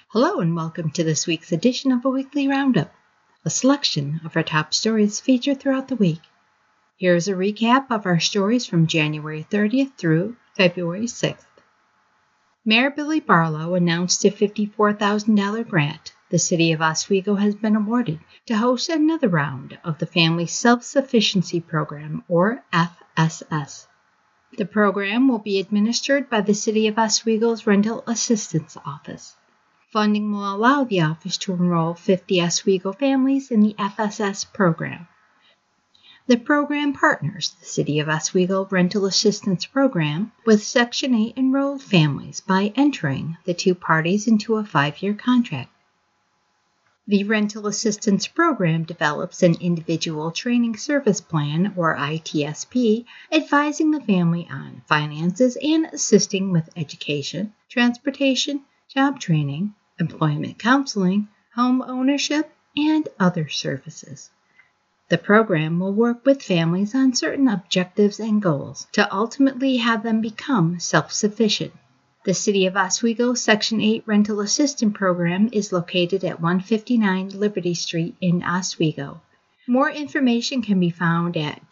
Hello and welcome to this week's edition of a weekly roundup, a selection of our top stories featured throughout the week. Here's a recap of our stories from January 30th through February 6th. Mayor Billy Barlow announced a $54,000 grant the City of Oswego has been awarded to host another round of the Family Self-Sufficiency Program, or FSS. The program will be administered by the City of Oswego's Rental Assistance Office. Funding will allow the office to enroll 50 Oswego families in the FSS program. The program partners the City of Oswego Rental Assistance Program with Section 8 enrolled families by entering the two parties into a 5-year contract. The Rental Assistance Program develops an Individual Training Service Plan, or ITSP, advising the family on finances and assisting with education, transportation, job training, employment counseling, home ownership, and other services. The program will work with families on certain objectives and goals to ultimately have them become self-sufficient. The City of Oswego Section 8 Rental Assistance Program is located at 159 Liberty Street in Oswego. More information can be found at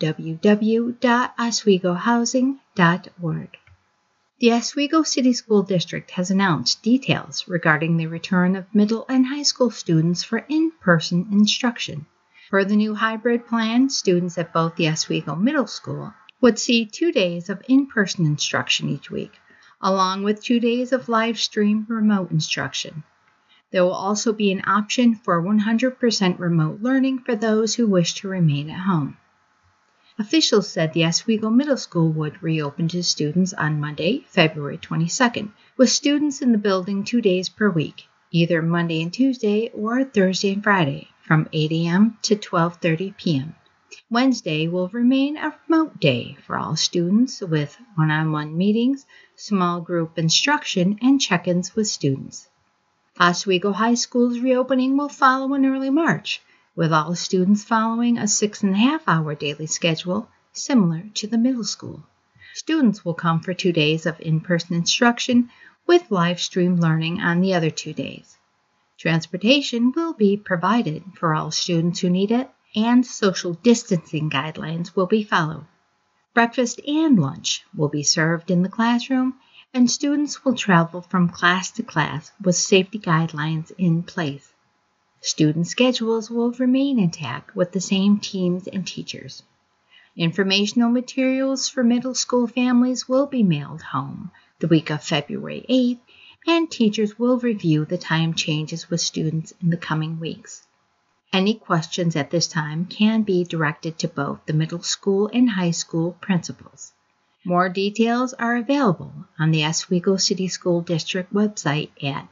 www.oswegohousing.org. The Oswego City School District has announced details regarding the return of middle and high school students for in-person instruction. Per the new hybrid plan, students at both the Oswego Middle School would see 2 days of in-person instruction each week, along with 2 days of live-stream remote instruction. There will also be an option for 100% remote learning for those who wish to remain at home. Officials said the Oswego Middle School would reopen to students on Monday, February 22nd, with students in the building 2 days per week, either Monday and Tuesday or Thursday and Friday, from 8 a.m. to 12:30 p.m. Wednesday will remain a remote day for all students with one-on-one meetings, small group instruction, and check-ins with students. Oswego High School's reopening will follow in early March, with all students following a 6.5-hour daily schedule similar to the middle school. Students will come for 2 days of in-person instruction with live stream learning on the other 2 days. Transportation will be provided for all students who need it, and social distancing guidelines will be followed. Breakfast and lunch will be served in the classroom, and students will travel from class to class with safety guidelines in place. Student schedules will remain intact with the same teams and teachers. Informational materials for middle school families will be mailed home the week of February 8th, and teachers will review the time changes with students in the coming weeks. Any questions at this time can be directed to both the middle school and high school principals. More details are available on the Oswego City School District website at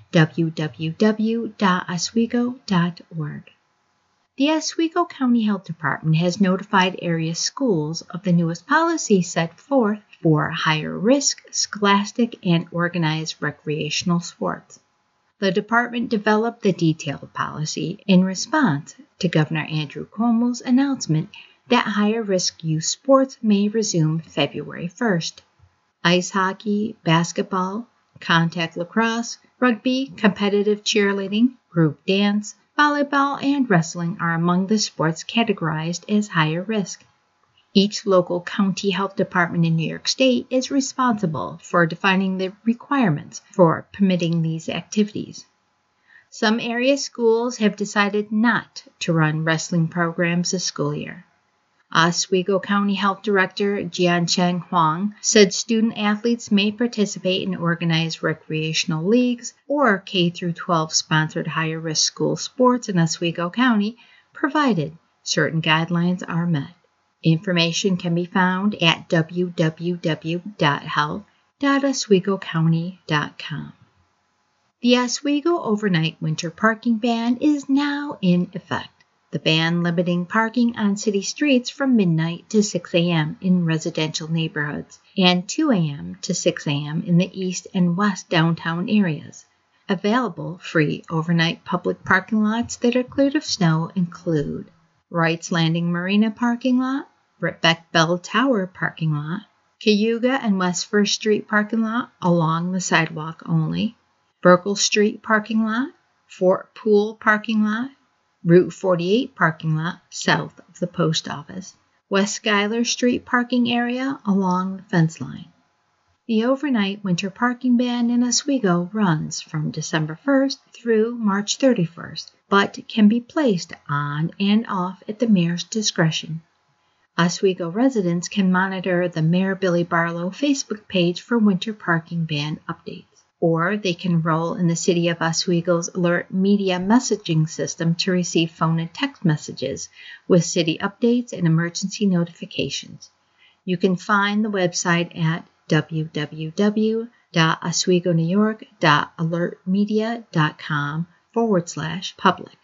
www.oswego.org. The Oswego County Health Department has notified area schools of the newest policy set forth for higher-risk, scholastic, and organized recreational sports. The department developed the detailed policy in response to Governor Andrew Cuomo's announcement that higher-risk youth sports may resume February 1st. Ice hockey, basketball, contact lacrosse, rugby, competitive cheerleading, group dance, volleyball, and wrestling are among the sports categorized as higher risk. Each local county health department in New York State is responsible for defining the requirements for permitting these activities. Some area schools have decided not to run wrestling programs this school year. Oswego County Health Director Jiancheng Huang said student athletes may participate in organized recreational leagues or K-12 sponsored higher-risk school sports in Oswego County, provided certain guidelines are met. Information can be found at www.health.oswegocounty.com. The Oswego overnight winter parking ban is now in effect. The ban limiting parking on city streets from midnight to 6 a.m. in residential neighborhoods and 2 a.m. to 6 a.m. in the east and west downtown areas. Available free overnight public parking lots that are cleared of snow include Wrights Landing Marina parking lot, Ritbeck Bell Tower parking lot, Cayuga and West 1st Street parking lot along the sidewalk only, Burkle Street parking lot, Fort Pool parking lot, Route 48 parking lot south of the post office, West Schuyler Street parking area along the fence line. The overnight winter parking ban in Oswego runs from December 1st through March 31st, but can be placed on and off at the mayor's discretion. Oswego residents can monitor the Mayor Billy Barlow Facebook page for winter parking ban updates, or they can enroll in the City of Oswego's Alert Media messaging system to receive phone and text messages with city updates and emergency notifications. You can find the website at www.oswegonewyork.alertmedia.com/public.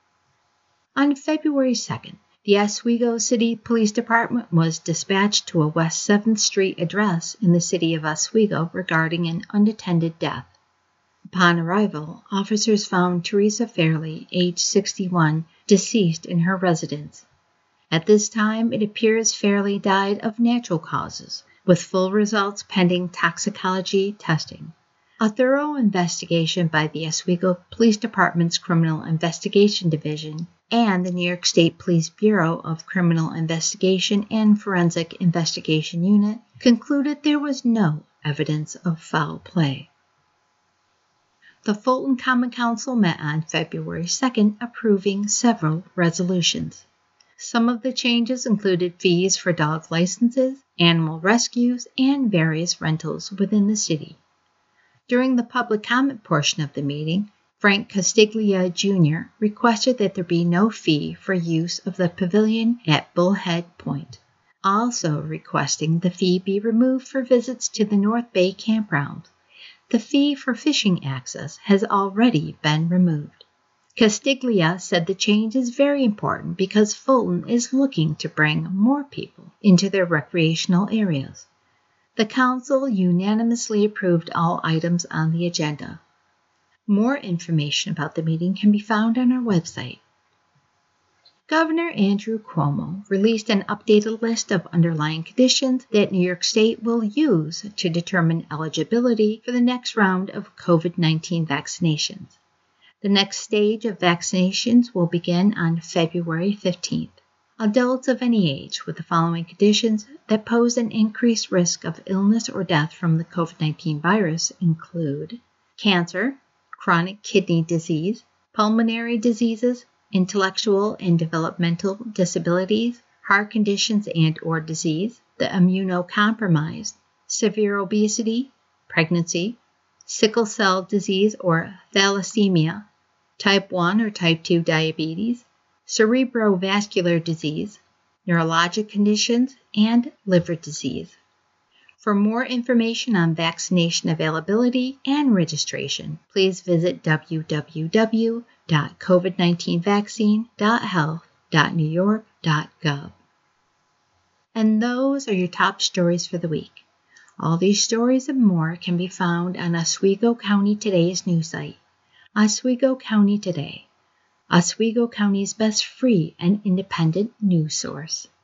On February 2nd, the Oswego City Police Department was dispatched to a West 7th Street address in the city of Oswego regarding an unattended death. Upon arrival, officers found Teresa Fairley, age 61, deceased in her residence. At this time, it appears Fairley died of natural causes, with full results pending toxicology testing. A thorough investigation by the Oswego Police Department's Criminal Investigation Division and the New York State Police Bureau of Criminal Investigation and Forensic Investigation Unit concluded there was no evidence of foul play. The Fulton Common Council met on February 2nd, approving several resolutions. Some of the changes included fees for dog licenses, animal rescues, and various rentals within the city. During the public comment portion of the meeting, Frank Castiglia Jr. requested that there be no fee for use of the pavilion at Bullhead Point, also requesting the fee be removed for visits to the North Bay campground. The fee for fishing access has already been removed. Castiglia said the change is very important because Fulton is looking to bring more people into their recreational areas. The council unanimously approved all items on the agenda. More information about the meeting can be found on our website. Governor Andrew Cuomo released an updated list of underlying conditions that New York State will use to determine eligibility for the next round of COVID-19 vaccinations. The next stage of vaccinations will begin on February 15th. Adults of any age with the following conditions that pose an increased risk of illness or death from the COVID-19 virus include cancer, chronic kidney disease, pulmonary diseases, intellectual and developmental disabilities, heart conditions and/or disease, the immunocompromised, severe obesity, pregnancy, sickle cell disease or thalassemia, type 1 or type 2 diabetes, cerebrovascular disease, neurologic conditions, and liver disease. For more information on vaccination availability and registration, please visit www.covid19vaccine.health.newyork.gov. And those are your top stories for the week. All these stories and more can be found on Oswego County Today's news site, Oswego County Today, Oswego County's best free and independent news source.